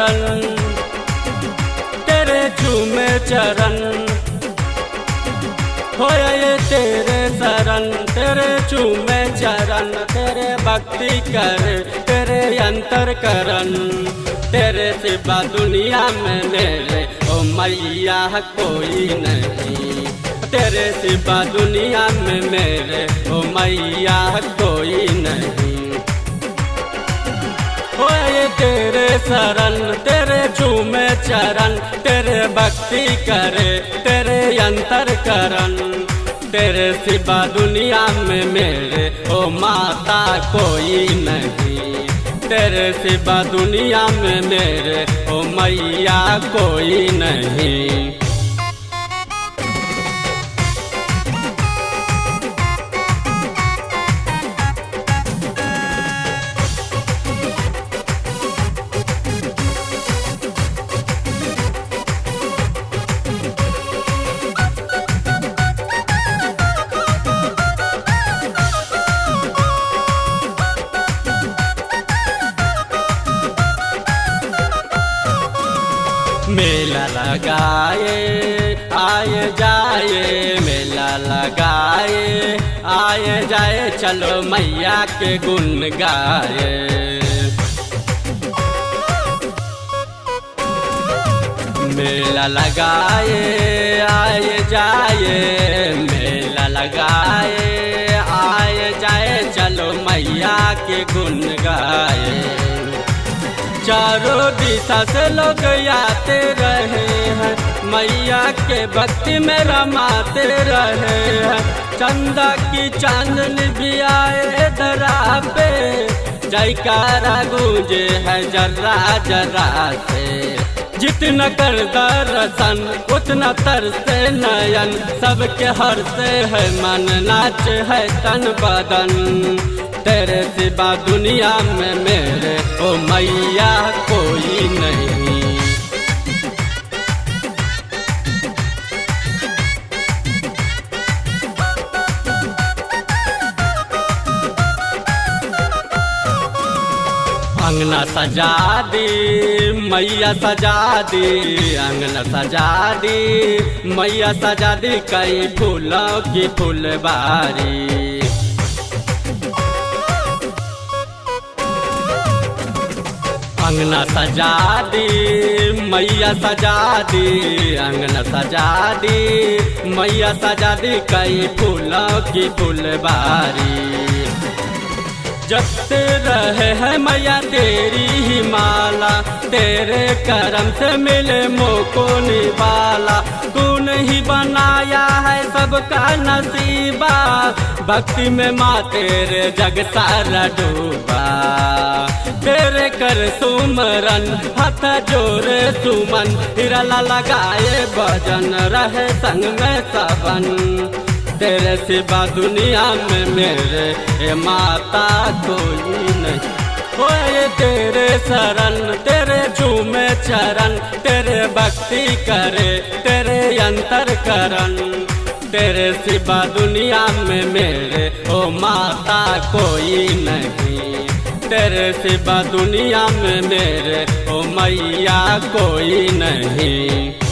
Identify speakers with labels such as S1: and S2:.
S1: शरण, तेरे झूमे चरण। होया ये तेरे शरण, तेरे झूमे चरण, तेरे भक्ति कर, तेरे अंतर करन। तेरे सिवा दुनिया में मेरे ओ मैया कोई नहीं, तेरे सिवा दुनिया में मेरे ओ मैया कोई नहीं। होए तेरे शरण, तेरे झूमे चरण, तेरे भक्ति करे, तेरे अंतर करन। तेरे सिवा दुनिया में मेरे ओ माता कोई नहीं, तेरे सिवा दुनिया में मेरे ओ मैया कोई नहीं। मेला लगाए आए जाए, मेला लगाए आए जाए, चलो मैया के गुण गाए। मेला लगाए आए जाए, मेला लगाए आए जाए, चलो मैया के गुण गाए। चारों दिशा से लोग आते रहे हैं, मैया के भक्ति में रमाते रहे हैं। चंदा की चांदनी भी आए धरा पे, जयकारा गूंजे है जर्रा जर्रा से। जितना कर दर्शन उतना तरसे नयन, सबके हर से है मन, नाच है तन बदन। तेरे सिवा दुनिया में मेरे ओ मैया कोई नहीं। अंगना सजा दी मैया सजा दी, अंगना सजा दी मैया सजा दी, कई फूलों की फुलबारी। अंगना सजा दी मैया सजा दी, अंगना सजा दी मैया सजा दी, कई फूलों की फुलबारी। जपते रहे है मैया तेरी ही माला, तेरे करम से मिले मोको निवाला। तूने ही बनाया है सबका नसीबा, भक्ति में माँ तेरे जग सारा डूबा। तेरे कर सुमरन हाथ जोरे सुमन, हिरला लगाए भजन रहे संग में सबन। तेरे सिवा दुनिया में मेरे ए माता कोई नहीं। होए तेरे शरण, तेरे झूमे चरण, तेरे भक्ति करे, तेरे अंतर करन। तेरे सिवा दुनिया में मेरे ओ माता कोई नहीं, तेरे सिवा दुनिया में मेरे ओ मैया कोई नहीं।